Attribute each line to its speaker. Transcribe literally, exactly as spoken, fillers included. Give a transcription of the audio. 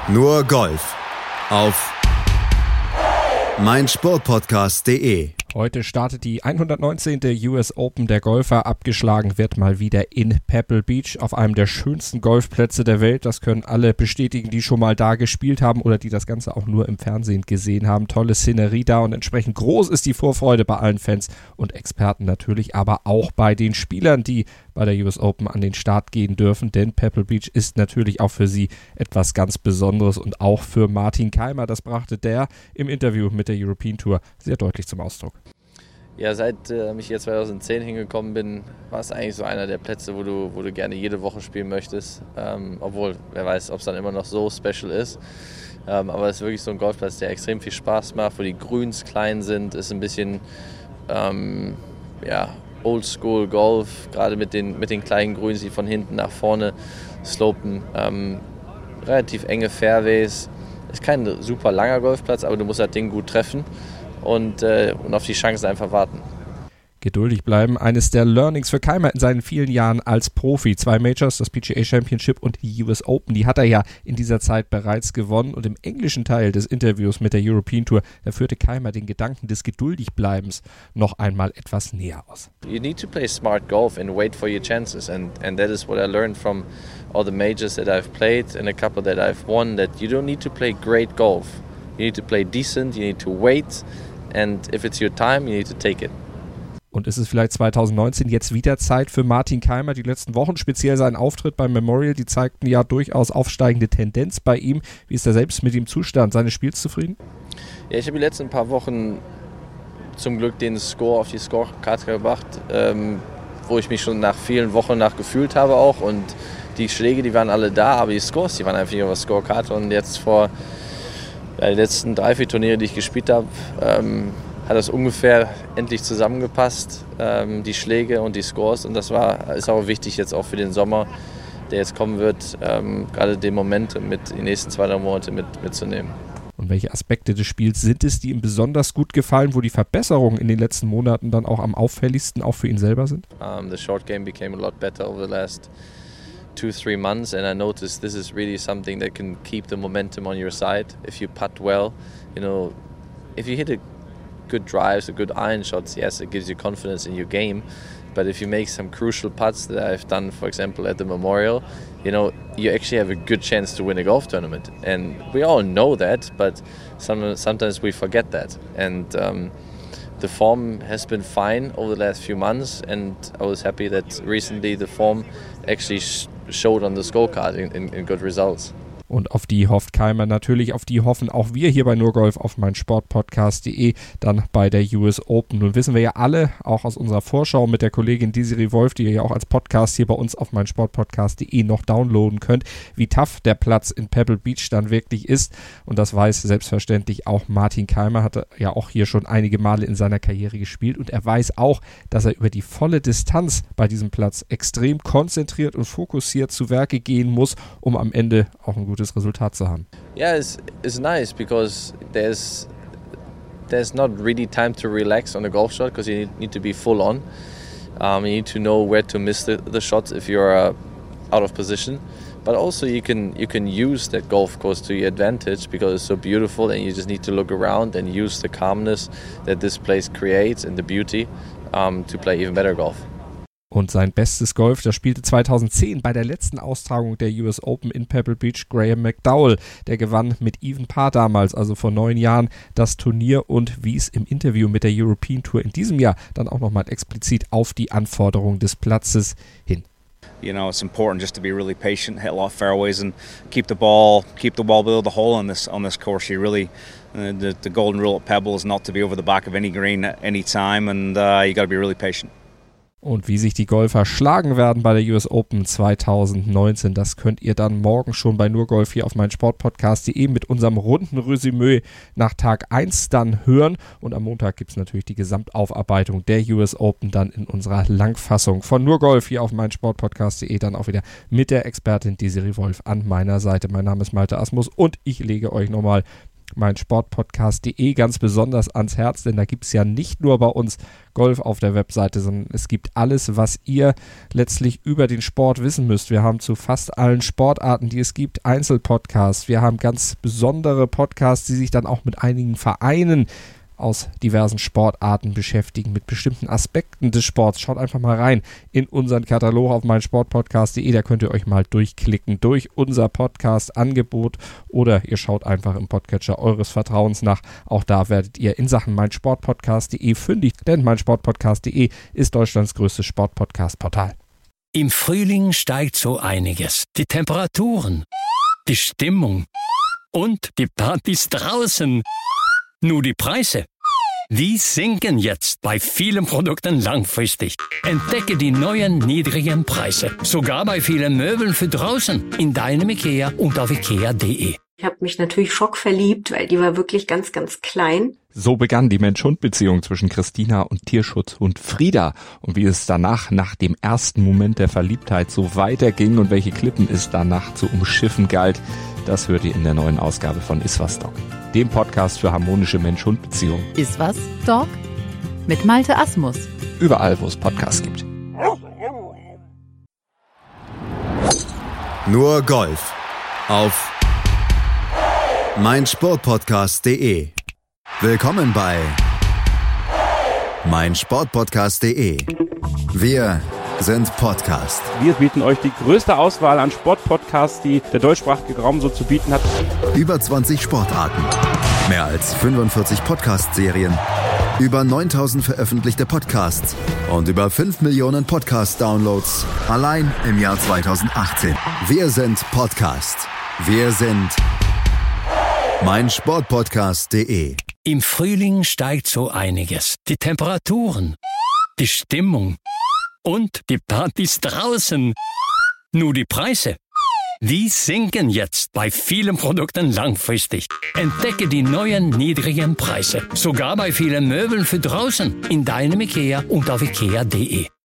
Speaker 1: Nur Golf auf meinsportpodcast punkt de.
Speaker 2: Heute startet die hundertneunzehnte U S Open der Golfer. Abgeschlagen wird mal wieder in Pebble Beach auf einem der schönsten Golfplätze der Welt. Das können alle bestätigen, die schon mal da gespielt haben oder die das Ganze auch nur im Fernsehen gesehen haben. Tolle Szenerie da und entsprechend groß ist die Vorfreude bei allen Fans und Experten natürlich, aber auch bei den Spielern, die bei der U S Open an den Start gehen dürfen, denn Pebble Beach ist natürlich auch für sie etwas ganz Besonderes und auch für Martin Kaymer. Das brachte der im Interview mit der European Tour sehr deutlich zum Ausdruck.
Speaker 3: Ja, seit äh, ich hier zweitausendzehn hingekommen bin, war es eigentlich so einer der Plätze, wo du, wo du gerne jede Woche spielen möchtest. Ähm, obwohl, wer weiß, ob es dann immer noch so special ist. Ähm, aber es ist wirklich so ein Golfplatz, der extrem viel Spaß macht, wo die Grüns klein sind, ist ein bisschen ähm, ja, Oldschool Golf, gerade mit den, mit den kleinen Grüns, die von hinten nach vorne slopen. Ähm, relativ enge Fairways. Ist kein super langer Golfplatz, aber du musst das Ding gut treffen. Und, äh, und auf die Chancen einfach warten.
Speaker 2: Geduldig bleiben, eines der Learnings für Kaymer in seinen vielen Jahren als Profi. Zwei Majors, das P G A Championship und die U S Open, die hat er ja in dieser Zeit bereits gewonnen. Und im englischen Teil des Interviews mit der European Tour, da führte Kaymer den Gedanken des Geduldigbleibens noch einmal etwas näher aus.
Speaker 3: You need to play smart golf and wait for your chances. And, and that is what I learned from all the majors that I've played and a couple that I've won, that you don't need to play great golf. You need to play decent, you need to wait. And if it's your time, you need to take it.
Speaker 2: Und ist es vielleicht zweitausendneunzehn jetzt wieder Zeit für Martin Kaymer? Die letzten Wochen, speziell sein Auftritt beim Memorial, die zeigten ja durchaus aufsteigende Tendenz bei ihm. Wie ist er selbst mit dem Zustand seines Spiels zufrieden?
Speaker 3: Ja, ich habe die letzten paar Wochen zum Glück den Score auf die Scorecard gebracht, ähm, wo ich mich schon nach vielen Wochen nach gefühlt habe auch. Und die Schläge, die waren alle da, aber die Scores, die waren einfach nicht auf der Scorecard. Und jetzt vor ja, die letzten drei, vier Turniere, die ich gespielt habe, ähm, hat das ungefähr endlich zusammengepasst, ähm, die Schläge und die Scores. Und das war, ist auch wichtig jetzt auch für den Sommer, der jetzt kommen wird, ähm, gerade den Moment mit die nächsten zwei, drei Monate mit, mitzunehmen.
Speaker 2: Und welche Aspekte des Spiels sind es, die ihm besonders gut gefallen, wo die Verbesserungen in den letzten Monaten dann auch am auffälligsten auch für ihn selber sind?
Speaker 3: Um, the short game became a lot better over the last two, three months, and I noticed this is really something that can keep the momentum on your side. If you putt well, you know, if you hit a good drives, a good iron shots, yes, it gives you confidence in your game. But if you make some crucial putts that I've done, for example, at the Memorial, you know, you actually have a good chance to win a golf tournament. And we all know that, but some, sometimes we forget that. And um, the form has been fine over the last few months, and I was happy that recently the form actually sh- showed on the scorecard in, in, in good results.
Speaker 2: Und auf die hofft Kaymer natürlich, auf die hoffen auch wir hier bei Nurgolf auf meinsportpodcast punkt de, dann bei der U S Open. Nun wissen wir ja alle, auch aus unserer Vorschau mit der Kollegin Desiree Wolf, die ihr ja auch als Podcast hier bei uns auf meinsportpodcast punkt de noch downloaden könnt, wie tough der Platz in Pebble Beach dann wirklich ist. Und das weiß selbstverständlich auch Martin Kaymer, hat ja auch hier schon einige Male in seiner Karriere gespielt. Und er weiß auch, dass er über die volle Distanz bei diesem Platz extrem konzentriert und fokussiert zu Werke gehen muss, um am Ende auch ein gutes Resultat zu haben.
Speaker 3: Yeah, it's, it's nice because there's there's not really time to relax on a golf shot because you need, need to be full on. Um, you need to know where to miss the, the shots if you're uh, out of position. But also you can you can use that golf course to your advantage because it's so beautiful, and you just need to look around and use the calmness that this place creates and the beauty um, to play even better golf.
Speaker 2: Und sein bestes Golf, das spielte zweitausendzehn bei der letzten Austragung der U S Open in Pebble Beach Graham McDowell. Der gewann mit Even Par damals, also vor neun Jahren, das Turnier und wies im Interview mit der European Tour in diesem Jahr dann auch nochmal explizit auf die Anforderungen des Platzes hin.
Speaker 4: You know, it's important just to be really patient, hit a lot of fairways, and keep the ball, keep the ball below the hole on this on this course. You really, uh, the, the golden rule at Pebble is not to be over the back of any green at any time, and uh, you got to be really patient.
Speaker 2: Und wie sich die Golfer schlagen werden bei der U S Open zweitausendneunzehn, das könnt ihr dann morgen schon bei Nurgolf hier auf meinsportpodcast punkt de mit unserem runden Resümee nach Tag eins dann hören. Und am Montag gibt es natürlich die Gesamtaufarbeitung der U S Open dann in unserer Langfassung von Nurgolf hier auf meinsportpodcast punkt de, dann auch wieder mit der Expertin Desiree Wolf an meiner Seite. Mein Name ist Malte Asmus und ich lege euch nochmal meinsportpodcast punkt de ganz besonders ans Herz, denn da gibt es ja nicht nur bei uns Golf auf der Webseite, sondern es gibt alles, was ihr letztlich über den Sport wissen müsst. Wir haben zu fast allen Sportarten, die es gibt, Einzelpodcasts. Wir haben ganz besondere Podcasts, die sich dann auch mit einigen Vereinen aus diversen Sportarten beschäftigen, mit bestimmten Aspekten des Sports. Schaut einfach mal rein in unseren Katalog auf meinsportpodcast punkt de, da könnt ihr euch mal durchklicken durch unser Podcast-Angebot oder ihr schaut einfach im Podcatcher eures Vertrauens nach. Auch da werdet ihr in Sachen meinsportpodcast punkt de fündig, denn meinsportpodcast punkt de ist Deutschlands größtes Sportpodcast-Portal.
Speaker 5: Im Frühling steigt so einiges. Die Temperaturen, die Stimmung und die Partys draußen. Nur die Preise, die sinken jetzt bei vielen Produkten langfristig. Entdecke die neuen niedrigen Preise, sogar bei vielen Möbeln für draußen, in deinem IKEA und auf ikea punkt de.
Speaker 6: Ich habe mich natürlich schockverliebt, weil die war wirklich ganz, ganz klein.
Speaker 2: So begann die Mensch-Hund-Beziehung zwischen Christina und Tierschutzhund Frieda. Und wie es danach, nach dem ersten Moment der Verliebtheit, so weiterging und welche Klippen es danach zu umschiffen galt, das hört ihr in der neuen Ausgabe von Iswas Dog, dem Podcast für harmonische Mensch-Hund-Beziehungen.
Speaker 7: Iswas Dog mit Malte Asmus.
Speaker 2: Überall, wo es Podcasts gibt.
Speaker 1: Nur Golf auf meinsportpodcast punkt de. Willkommen bei meinsportpodcast punkt de. Wir sind Podcast.
Speaker 8: Wir bieten euch die größte Auswahl an Sportpodcasts, die der deutschsprachige Raum so zu bieten hat.
Speaker 1: Über zwanzig Sportarten, mehr als fünfundvierzig Podcast-Serien, über neuntausend veröffentlichte Podcasts und über fünf Millionen Podcast-Downloads allein im Jahr zweitausendachtzehn. Wir sind Podcast. Wir sind meinsportpodcast punkt de.
Speaker 5: Im Frühling steigt so einiges. Die Temperaturen, die Stimmung und die Partys draußen. Nur die Preise, die sinken jetzt bei vielen Produkten langfristig. Entdecke die neuen niedrigen Preise, sogar bei vielen Möbeln für draußen, in deinem IKEA und auf ikea punkt de.